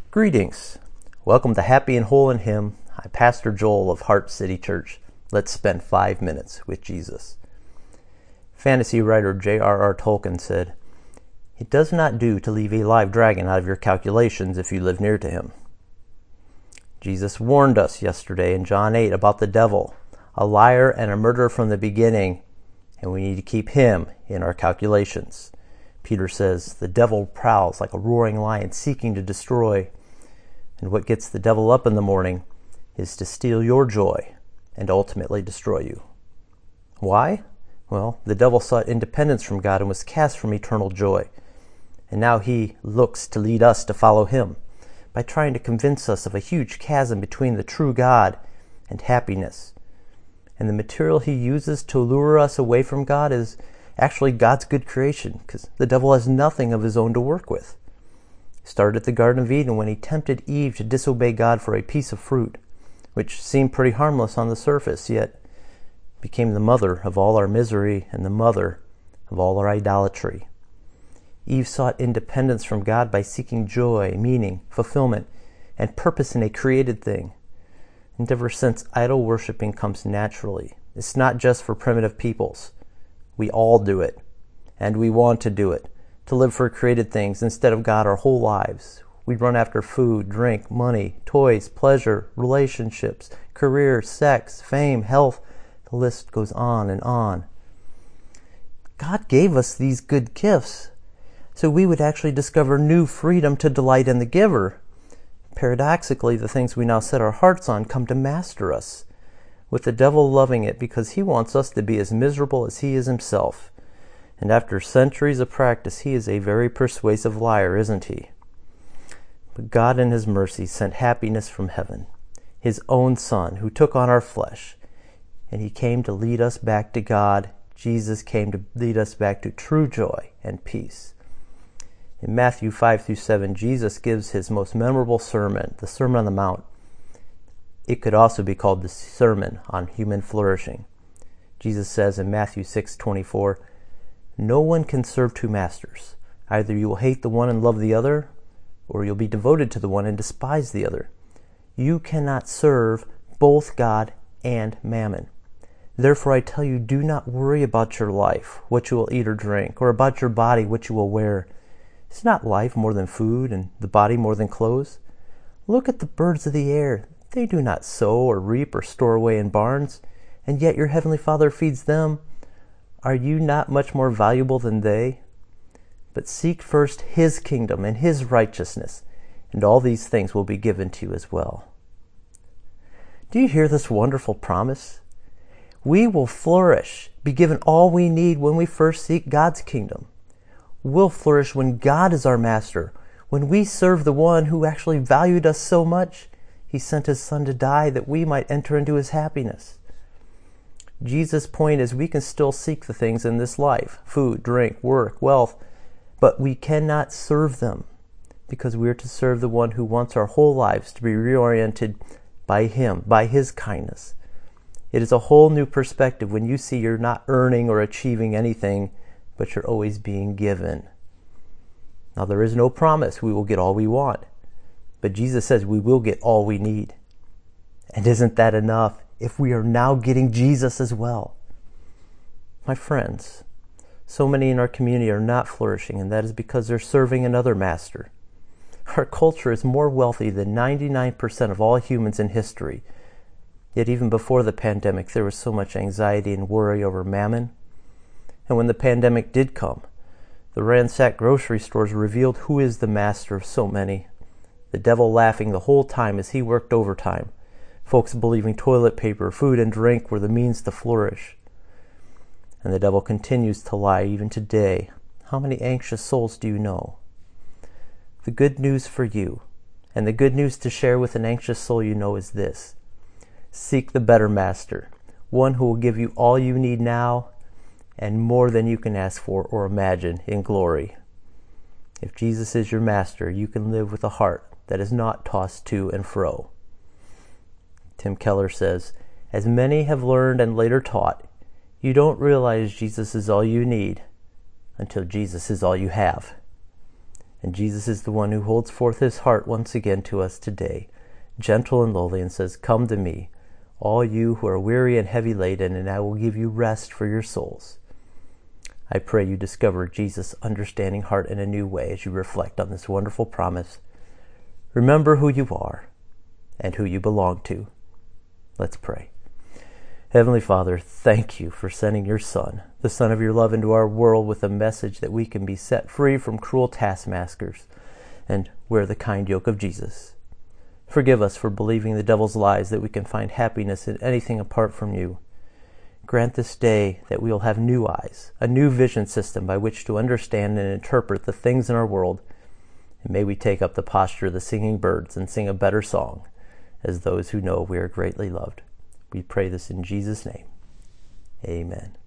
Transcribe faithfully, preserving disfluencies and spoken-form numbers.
Greetings. Welcome to Happy and Whole in Him. I'm Pastor Joel of Heart City Church. Let's spend five minutes with Jesus. Fantasy writer J R R Tolkien said, "It does not do to leave a live dragon out of your calculations if you live near to him." Jesus warned us yesterday in John eight about the devil, a liar and a murderer from the beginning, and we need to keep him in our calculations. Peter says, "The devil prowls like a roaring lion seeking to destroy." And what gets the devil up in the morning is to steal your joy and ultimately destroy you. Why? Well, the devil sought independence from God and was cast from eternal joy. And now he looks to lead us to follow him by trying to convince us of a huge chasm between the true God and happiness. And the material he uses to lure us away from God is actually God's good creation, because the devil has nothing of his own to work with. He started at the Garden of Eden when he tempted Eve to disobey God for a piece of fruit, which seemed pretty harmless on the surface, yet became the mother of all our misery and the mother of all our idolatry. Eve sought independence from God by seeking joy, meaning, fulfillment, and purpose in a created thing. And ever since, idol worshiping comes naturally. It's not just for primitive peoples. We all do it, and we want to do it, to live for created things instead of God our whole lives. We run after food, drink, money, toys, pleasure, relationships, career, sex, fame, health. The list goes on and on. God gave us these good gifts so we would actually discover new freedom to delight in the giver. Paradoxically, the things we now set our hearts on come to master us, with the devil loving it because he wants us to be as miserable as he is himself. And after centuries of practice, he is a very persuasive liar, isn't he? But God in his mercy sent happiness from heaven, his own Son, who took on our flesh, and he came to lead us back to God. Jesus came to lead us back to true joy and peace. In Matthew five through seven, Jesus gives his most memorable sermon, the Sermon on the Mount. It could also be called the Sermon on Human Flourishing. Jesus says in Matthew six twenty-four, "No one can serve two masters. Either you will hate the one and love the other, or you'll be devoted to the one and despise the other. You cannot serve both God and mammon. Therefore I tell you, do not worry about your life, what you will eat or drink, or about your body, what you will wear. Is not life more than food, and the body more than clothes? Look at the birds of the air. They do not sow or reap or store away in barns, and yet your heavenly Father feeds them. Are you not much more valuable than they? But seek first his kingdom and his righteousness, and all these things will be given to you as well." Do you hear this wonderful promise? We will flourish, be given all we need when we first seek God's kingdom. We'll flourish when God is our master, when we serve the one who actually valued us so much. He sent his Son to die that we might enter into his happiness. Jesus' point is we can still seek the things in this life, food, drink, work, wealth, but we cannot serve them because we are to serve the one who wants our whole lives to be reoriented by him, by his kindness. It is a whole new perspective when you see you're not earning or achieving anything, but you're always being given. Now, there is no promise we will get all we want. But Jesus says we will get all we need. And isn't that enough if we are now getting Jesus as well? My friends, so many in our community are not flourishing, and that is because they're serving another master. Our culture is more wealthy than ninety-nine percent of all humans in history. Yet even before the pandemic, there was so much anxiety and worry over mammon. And when the pandemic did come, the ransacked grocery stores revealed who is the master of so many. The devil laughing the whole time as he worked overtime. Folks believing toilet paper, food, and drink were the means to flourish. And the devil continues to lie even today. How many anxious souls do you know? The good news for you, and the good news to share with an anxious soul you know, is this. Seek the better master, one who will give you all you need now and more than you can ask for or imagine in glory. If Jesus is your master, you can live with a heart that is not tossed to and fro. Tim Keller says, "As many have learned and later taught, you don't realize Jesus is all you need until Jesus is all you have." And Jesus is the one who holds forth his heart once again to us today, gentle and lowly, and says, "Come to me, all you who are weary and heavy laden, and I will give you rest for your souls." I pray you discover Jesus' understanding heart in a new way as you reflect on this wonderful promise. Remember who you are and who you belong to. Let's pray. Heavenly Father, thank you for sending your Son, the Son of your love, into our world with a message that we can be set free from cruel taskmasters and wear the kind yoke of Jesus. Forgive us for believing the devil's lies that we can find happiness in anything apart from you. Grant this day that we will have new eyes, a new vision system by which to understand and interpret the things in our world. And may we take up the posture of the singing birds and sing a better song as those who know we are greatly loved. We pray this in Jesus' name. Amen.